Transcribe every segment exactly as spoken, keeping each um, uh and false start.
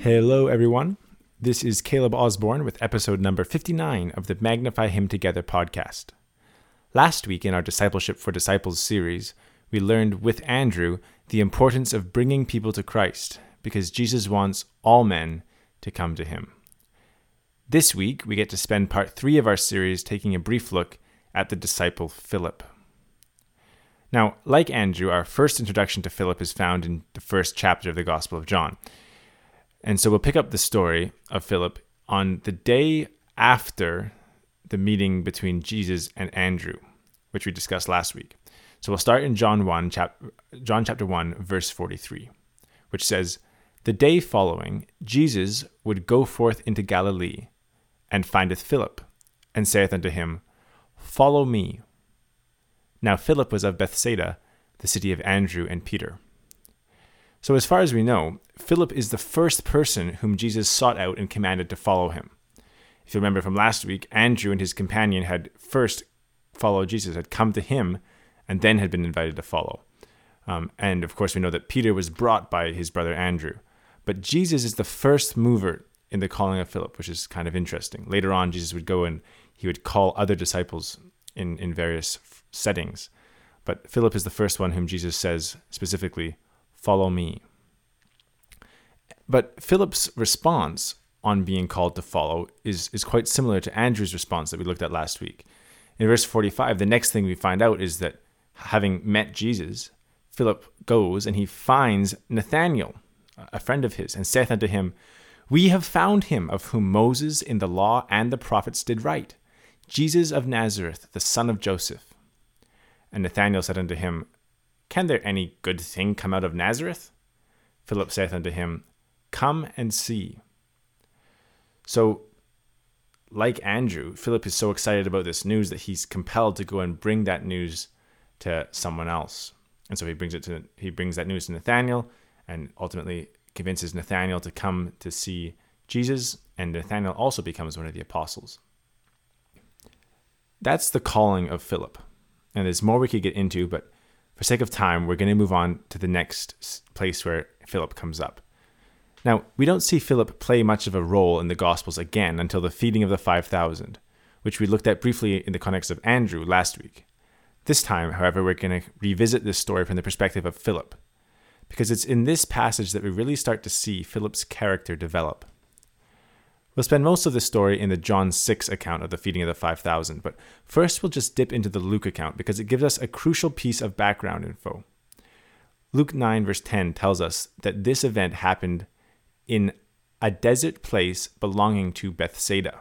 Hello, everyone. This is Caleb Osborne with episode number fifty-nine of the Magnify Him Together podcast. Last week in our Discipleship for Disciples series, we learned with Andrew the importance of bringing people to Christ because Jesus wants all men to come to him. This week, we get to spend part three of our series taking a brief look at the disciple Philip. Now, like Andrew, our first introduction to Philip is found in the first chapter of the Gospel of John. And so we'll pick up the story of Philip on the day after the meeting between Jesus and Andrew, which we discussed last week. So we'll start in John one, chap- John chapter one, verse forty-three, which says, "The day following, Jesus would go forth into Galilee, and findeth Philip, and saith unto him, Follow me. Now Philip was of Bethsaida, the city of Andrew and Peter." So as far as we know, Philip is the first person whom Jesus sought out and commanded to follow him. If you remember from last week, Andrew and his companion had first followed Jesus, had come to him, and then had been invited to follow. Um, and of course, we know that Peter was brought by his brother Andrew. But Jesus is the first mover in the calling of Philip, which is kind of interesting. Later on, Jesus would go and he would call other disciples in, in various f- settings. But Philip is the first one whom Jesus says specifically, "Follow me." But Philip's response on being called to follow is, is quite similar to Andrew's response that we looked at last week. In verse forty-five, the next thing we find out is that having met Jesus, Philip goes and he finds Nathanael, a friend of his, and saith unto him, "We have found him of whom Moses in the law and the prophets did write, Jesus of Nazareth, the son of Joseph." And Nathanael said unto him, "Can there any good thing come out of Nazareth?" Philip saith unto him, "Come and see." So, like Andrew, Philip is so excited about this news that he's compelled to go and bring that news to someone else. And so he brings it to he brings that news to Nathanael, and ultimately convinces Nathanael to come to see Jesus, and Nathanael also becomes one of the apostles. That's the calling of Philip. And there's more we could get into, but for sake of time, we're going to move on to the next place where Philip comes up. Now, we don't see Philip play much of a role in the Gospels again until the feeding of the five thousand, which we looked at briefly in the context of Andrew last week. This time, however, we're going to revisit this story from the perspective of Philip, because it's in this passage that we really start to see Philip's character develop. We'll spend most of the story in the John six account of the feeding of the five thousand, but first we'll just dip into the Luke account because it gives us a crucial piece of background info. Luke nine verse ten tells us that this event happened in a desert place belonging to Bethsaida.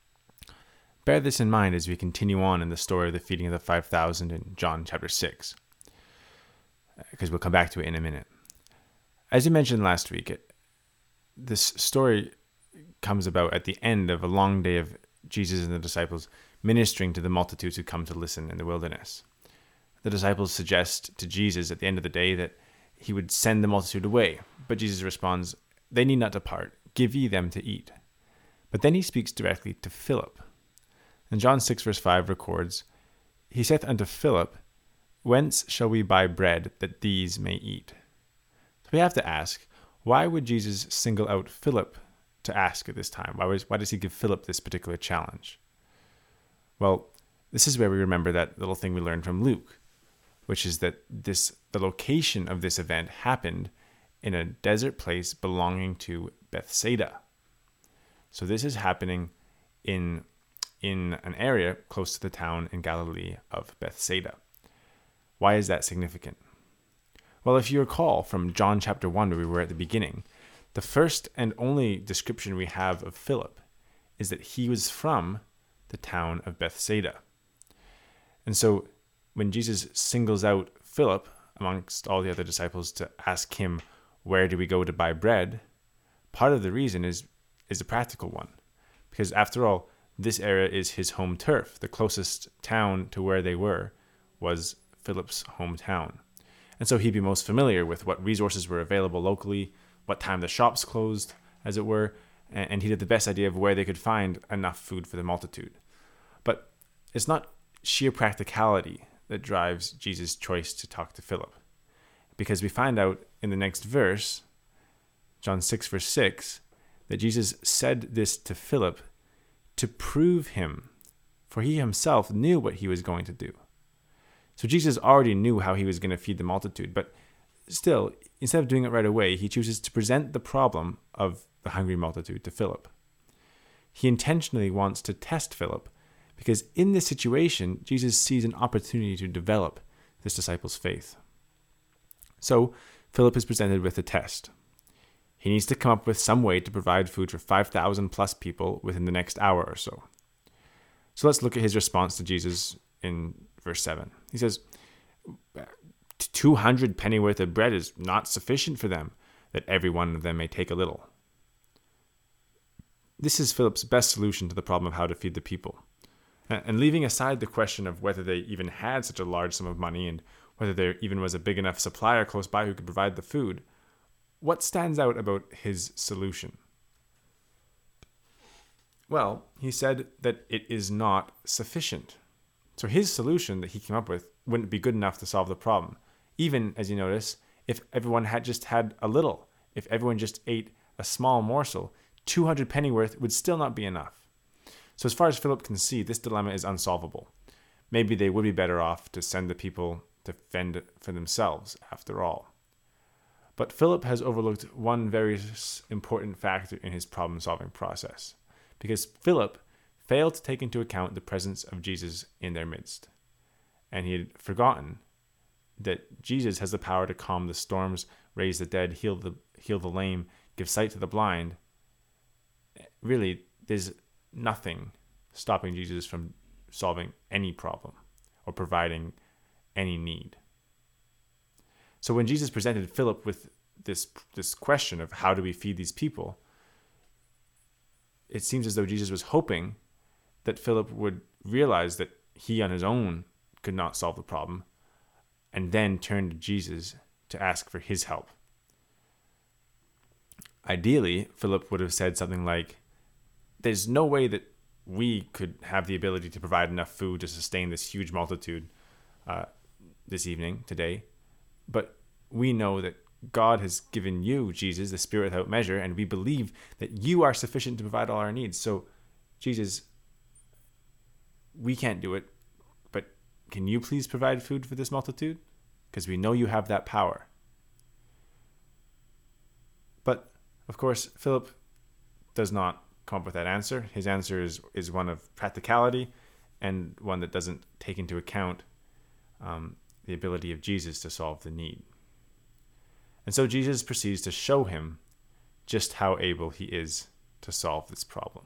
Bear this in mind as we continue on in the story of the feeding of the five thousand in John chapter six, because we'll come back to it in a minute. As you mentioned last week, it, this story comes about at the end of a long day of Jesus and the disciples ministering to the multitudes who come to listen in the wilderness. The disciples suggest to Jesus at the end of the day that he would send the multitude away, but Jesus responds, "They need not depart, give ye them to eat." But then he speaks directly to Philip. And John six verse five records, "He saith unto Philip, Whence shall we buy bread that these may eat?" So we have to ask, why would Jesus single out Philip to ask at this time? Why, was, why does he give Philip this particular challenge? Well, this is where we remember that little thing we learned from Luke, which is that this the location of this event happened in a desert place belonging to Bethsaida. So this is happening in, in an area close to the town in Galilee of Bethsaida. Why is that significant? Well, if you recall from John chapter one, where we were at the beginning, the first and only description we have of Philip is that he was from the town of Bethsaida. And so when Jesus singles out Philip amongst all the other disciples to ask him, where do we go to buy bread? Part of the reason is, is a practical one. Because after all, this area is his home turf. The closest town to where they were was Philip's hometown. And so he'd be most familiar with what resources were available locally, what time the shops closed, as it were, and he had the best idea of where they could find enough food for the multitude. But it's not sheer practicality that drives Jesus' choice to talk to Philip. Because we find out in the next verse, John six verse six, that Jesus said this to Philip to prove him, for he himself knew what he was going to do. So Jesus already knew how he was going to feed the multitude, but still, instead of doing it right away, he chooses to present the problem of the hungry multitude to Philip. He intentionally wants to test Philip because in this situation, Jesus sees an opportunity to develop this disciple's faith. So Philip is presented with a test. He needs to come up with some way to provide food for five thousand plus people within the next hour or so. So let's look at his response to Jesus in verse seven. He says, two hundred pennyworth of bread is not sufficient for them, that every one of them may take a little. This is Philip's best solution to the problem of how to feed the people. And leaving aside the question of whether they even had such a large sum of money and whether there even was a big enough supplier close by who could provide the food, what stands out about his solution? Well, he said that it is not sufficient. So his solution that he came up with wouldn't be good enough to solve the problem. Even, as you notice, if everyone had just had a little, if everyone just ate a small morsel, two hundred pennyworth would still not be enough. So as far as Philip can see, this dilemma is unsolvable. Maybe they would be better off to send the people to fend for themselves, after all. But Philip has overlooked one very important factor in his problem-solving process, because Philip failed to take into account the presence of Jesus in their midst. And he had forgotten that Jesus has the power to calm the storms, raise the dead, heal the heal the lame, give sight to the blind. Really, there's nothing stopping Jesus from solving any problem or providing any need. So when Jesus presented Philip with this this question of how do we feed these people, it seems as though Jesus was hoping that Philip would realize that he on his own could not solve the problem, and then turn to Jesus to ask for his help. Ideally, Philip would have said something like, there's no way that we could have the ability to provide enough food to sustain this huge multitude uh, this evening, today, but we know that God has given you, Jesus, the Spirit without measure, and we believe that you are sufficient to provide all our needs. So, Jesus, we can't do it, but can you please provide food for this multitude? Because we know you have that power. But, of course, Philip does not come up with that answer. His answer is, is one of practicality and one that doesn't take into account um, the ability of Jesus to solve the need. And so Jesus proceeds to show him just how able he is to solve this problem.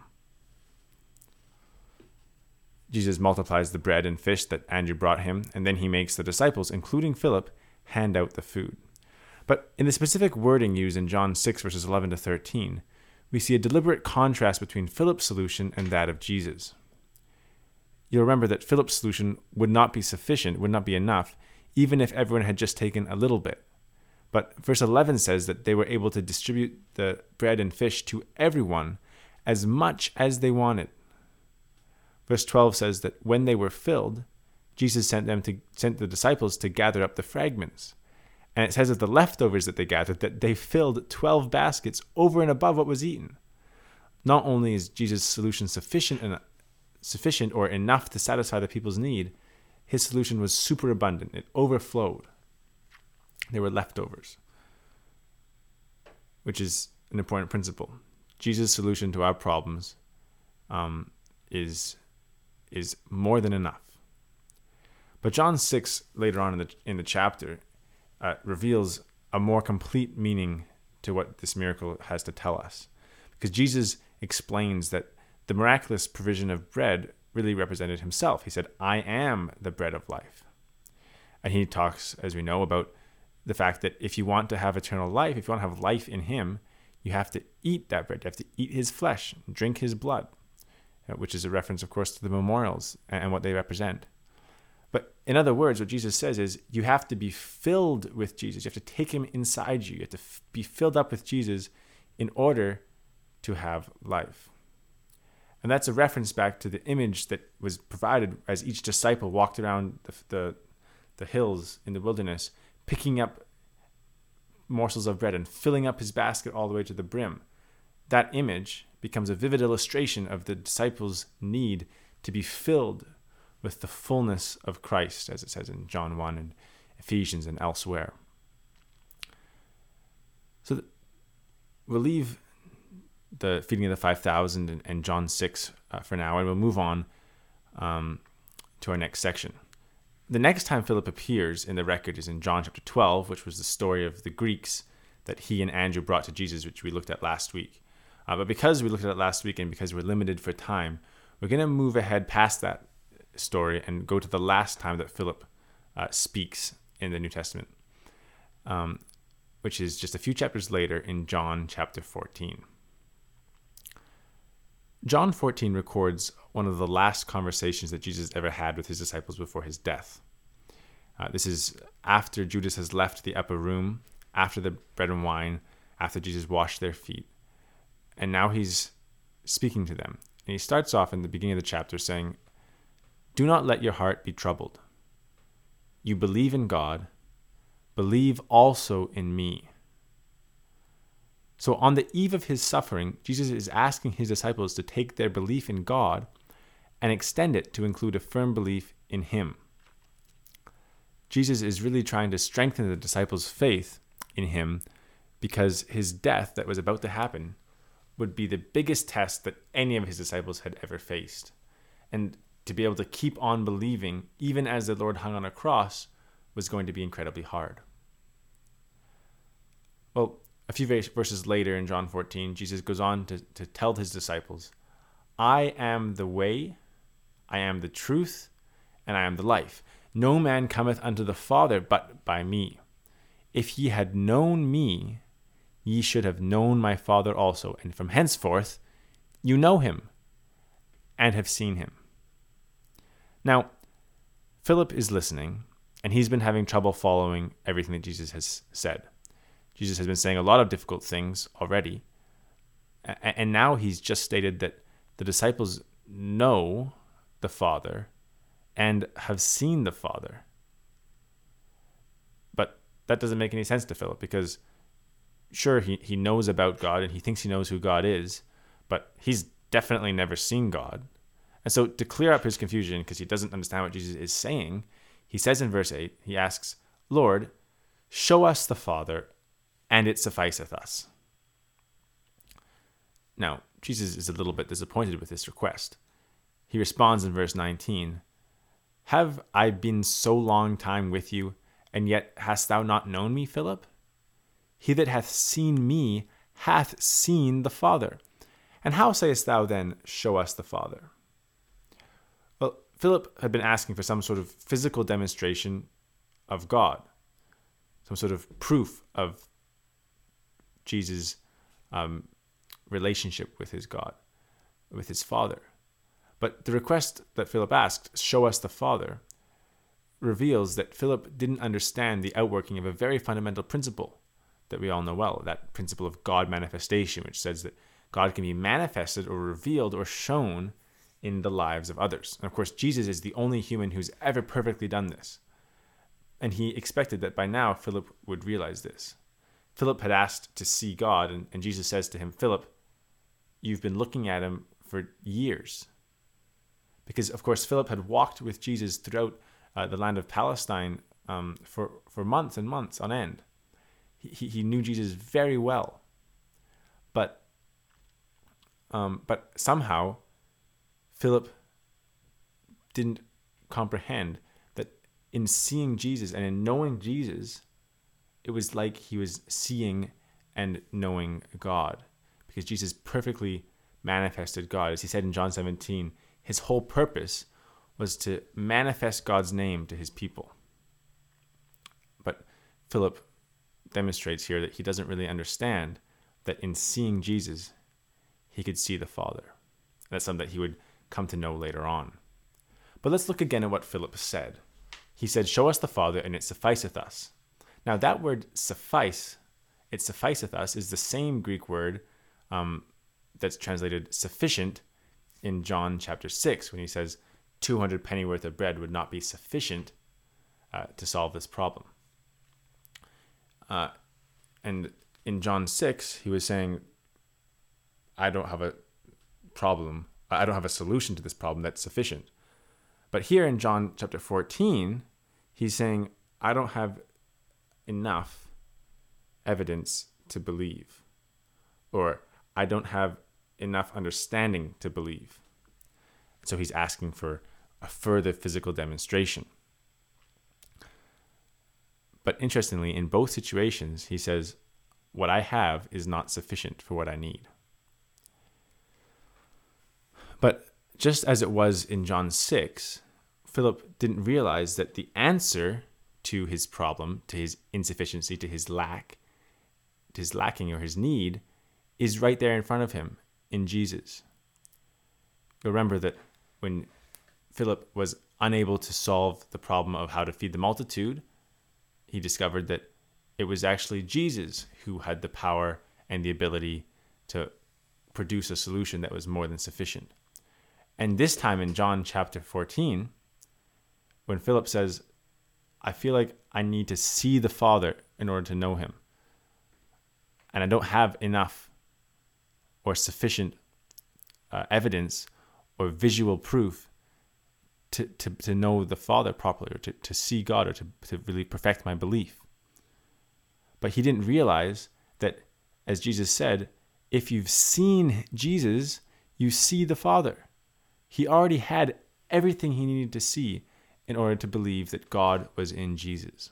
Jesus multiplies the bread and fish that Andrew brought him, and then he makes the disciples, including Philip, hand out the food. But in the specific wording used in John six, verses eleven to thirteen, we see a deliberate contrast between Philip's solution and that of Jesus. You'll remember that Philip's solution would not be sufficient, would not be enough, even if everyone had just taken a little bit. But verse eleven says that they were able to distribute the bread and fish to everyone as much as they wanted. Verse twelve says that when they were filled, Jesus sent them to sent the disciples to gather up the fragments. And it says of the leftovers that they gathered that they filled twelve baskets over and above what was eaten. Not only is Jesus' solution sufficient and sufficient or enough to satisfy the people's need, his solution was super abundant. It overflowed. They were leftovers, which is an important principle. Jesus' solution to our problems um, is is more than enough. But John six, later on in the in the chapter, uh, reveals a more complete meaning to what this miracle has to tell us, because Jesus explains that the miraculous provision of bread really represented himself. He said, "I am the bread of life," and he talks, as we know, about the fact that if you want to have eternal life, if you want to have life in him, you have to eat that bread. You have to eat his flesh, drink his blood, which is a reference, of course, to the memorials and what they represent. But in other words, what Jesus says is you have to be filled with Jesus. You have to take him inside you. You have to f- be filled up with Jesus in order to have life. And that's a reference back to the image that was provided as each disciple walked around the, the, the hills in the wilderness, picking up morsels of bread and filling up his basket all the way to the brim. that image becomes a vivid illustration of the disciples' need to be filled with the fullness of Christ, as it says in John one and Ephesians and elsewhere. So th- we'll leave the feeding of the five thousand and, and John six uh, for now, and we'll move on um, to our next section. The next time Philip appears in the record is in John chapter twelve, which was the story of the Greeks that he and Andrew brought to Jesus, which we looked at last week. Uh, but because we looked at it last week and because we're limited for time, we're going to move ahead past that story and go to the last time that Philip uh, speaks in the New Testament, um, which is just a few chapters later in John chapter fourteen. John fourteen records one of the last conversations that Jesus ever had with his disciples before his death. Uh, this is after Judas has left the upper room, after the bread and wine, after Jesus washed their feet. And now he's speaking to them. And he starts off in the beginning of the chapter saying, "Do not let your heart be troubled. You believe in God, believe also in me." So on the eve of his suffering, Jesus is asking his disciples to take their belief in God and extend it to include a firm belief in him. Jesus is really trying to strengthen the disciples' faith in him because his death that was about to happen would be the biggest test that any of his disciples had ever faced. And to be able to keep on believing, even as the Lord hung on a cross, was going to be incredibly hard. Well, a few verses later in John fourteen, Jesus goes on to, to tell his disciples, "I am the way, I am the truth, and I am the life. No man cometh unto the Father but by me. If ye had known me, ye should have known my Father also. And from henceforth you know him and have seen him." Now, Philip is listening, and he's been having trouble following everything that Jesus has said. Jesus has been saying a lot of difficult things already. And now he's just stated that the disciples know the Father and have seen the Father. But that doesn't make any sense to Philip because sure, he, he knows about God and he thinks he knows who God is, but he's definitely never seen God. And so to clear up his confusion, because he doesn't understand what Jesus is saying, he says in verse eight, he asks, "Lord, show us the Father, and it sufficeth us." Now, Jesus is a little bit disappointed with this request. He responds in verse nineteen, "Have I been so long time with you, and yet hast thou not known me, Philip? He that hath seen me hath seen the Father. And how sayest thou then, show us the Father?" Well, Philip had been asking for some sort of physical demonstration of God, some sort of proof of Jesus' um, relationship with his God, with his Father. But the request that Philip asked, "Show us the Father," reveals that Philip didn't understand the outworking of a very fundamental principle that we all know well, that principle of God manifestation, which says that God can be manifested or revealed or shown in the lives of others. And of course, Jesus is the only human who's ever perfectly done this. And he expected that by now Philip would realize this. Philip had asked to see God, and, and Jesus says to him, "Philip, you've been looking at him for years." Because, of course, Philip had walked with Jesus throughout uh, the land of Palestine um, for, for months and months on end. He, he knew Jesus very well. But, um, but somehow, Philip didn't comprehend that in seeing Jesus and in knowing Jesus, it was like he was seeing and knowing God, because Jesus perfectly manifested God. As he said in John seventeen, his whole purpose was to manifest God's name to his people. But Philip demonstrates here that he doesn't really understand that in seeing Jesus, he could see the Father. That's something that he would come to know later on. But let's look again at what Philip said. He said, "Show us the Father, and it sufficeth us." Now that word suffice, it sufficeth us, is the same Greek word um, that's translated sufficient in John chapter six, when he says two hundred pennyworth of bread would not be sufficient uh, to solve this problem. Uh, and in John six, he was saying I don't have a problem. I don't have a solution to this problem that's sufficient. But here in John chapter fourteen, he's saying, I don't have enough evidence to believe, or I don't have enough understanding to believe. So he's asking for a further physical demonstration. But interestingly, in both situations, he says, what I have is not sufficient for what I need. But just as it was in John six, Philip didn't realize that the answer to his problem, to his insufficiency, to his lack, to his lacking or his need, is right there in front of him in Jesus. You'll remember that when Philip was unable to solve the problem of how to feed the multitude, he discovered that it was actually Jesus who had the power and the ability to produce a solution that was more than sufficient. And this time in John chapter fourteen, when Philip says, I feel like I need to see the Father in order to know him, and I don't have enough or sufficient uh, evidence or visual proof to, to, to know the Father properly, or to, to see God, or to, to really perfect my belief. But he didn't realize that, as Jesus said, if you've seen Jesus, you see the Father. He already had everything he needed to see in order to believe that God was in Jesus,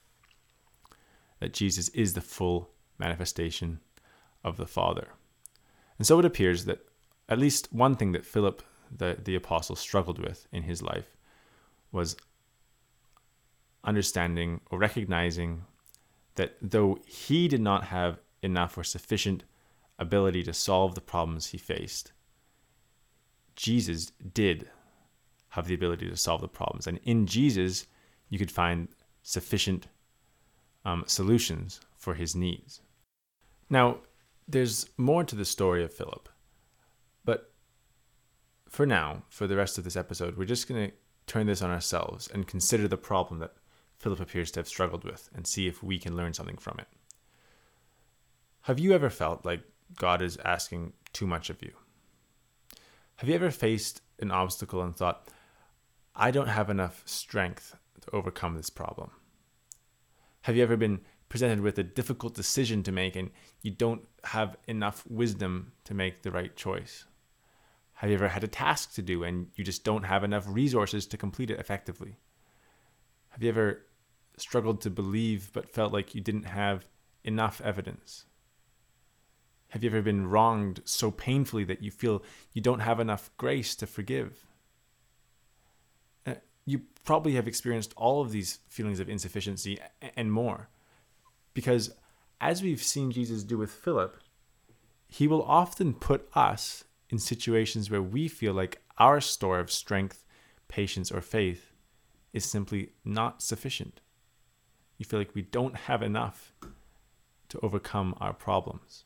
that Jesus is the full manifestation of the Father. And so it appears that at least one thing that Philip, the, the apostle, struggled with in his life was understanding or recognizing that though he did not have enough or sufficient ability to solve the problems he faced, Jesus did have the ability to solve the problems. And in Jesus, you could find sufficient um, solutions for his needs. Now, there's more to the story of Philip. But for now, for the rest of this episode, we're just going to turn this on ourselves and consider the problem that Philip appears to have struggled with and see if we can learn something from it. Have you ever felt like God is asking too much of you? Have you ever faced an obstacle and thought, I don't have enough strength to overcome this problem? Have you ever been presented with a difficult decision to make and you don't have enough wisdom to make the right choice? Have you ever had a task to do and you just don't have enough resources to complete it effectively? Have you ever struggled to believe but felt like you didn't have enough evidence? Have you ever been wronged so painfully that you feel you don't have enough grace to forgive? Uh, you probably have experienced all of these feelings of insufficiency and more, because as we've seen Jesus do with Philip, he will often put us in situations where we feel like our store of strength, patience, or faith is simply not sufficient. You feel like we don't have enough to overcome our problems.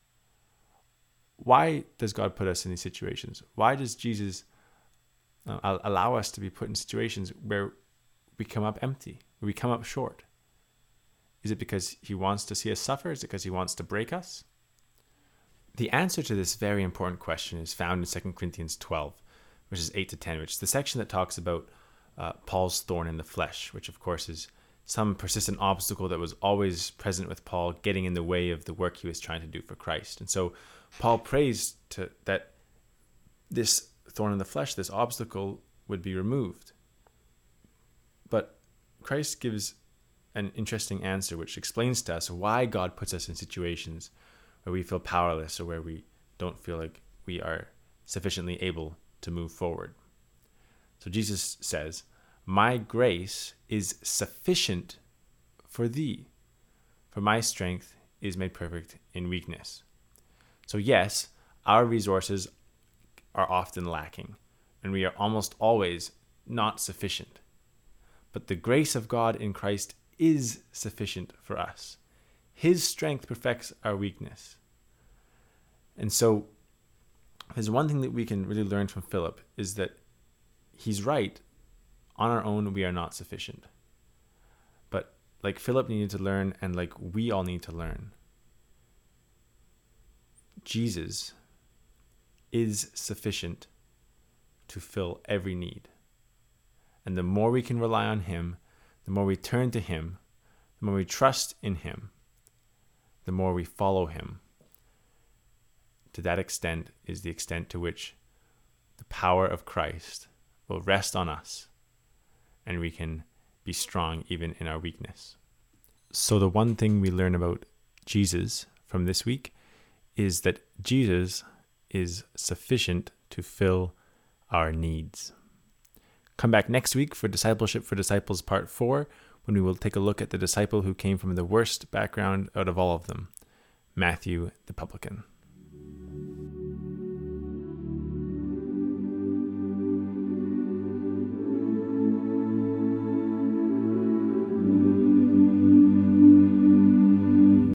Why does God put us in these situations? Why does Jesus uh, allow us to be put in situations where we come up empty, where we come up short? Is it because he wants to see us suffer? Is it because he wants to break us? The answer to this very important question is found in Second Corinthians twelve, verses eight to ten, which is the section that talks about uh, Paul's thorn in the flesh, which of course is some persistent obstacle that was always present with Paul, getting in the way of the work he was trying to do for Christ. And so Paul prays to, that this thorn in the flesh, this obstacle, would be removed. But Christ gives an interesting answer which explains to us why God puts us in situations where we feel powerless or where we don't feel like we are sufficiently able to move forward. So Jesus says, "My grace is sufficient for thee, for my strength is made perfect in weakness." So yes, our resources are often lacking, and we are almost always not sufficient. But the grace of God in Christ is sufficient for us. His strength perfects our weakness. And so there's one thing that we can really learn from Philip is that he's right. On our own, we are not sufficient. But like Philip needed to learn, and like we all need to learn, Jesus is sufficient to fill every need. And the more we can rely on him, the more we turn to him, the more we trust in him, the more we follow him. To that extent is the extent to which the power of Christ will rest on us, and we can be strong even in our weakness. So the one thing we learn about Jesus from this week is that Jesus is sufficient to fill our needs. Come back next week for Discipleship for Disciples Part four, when we will take a look at the disciple who came from the worst background out of all of them, Matthew the publican.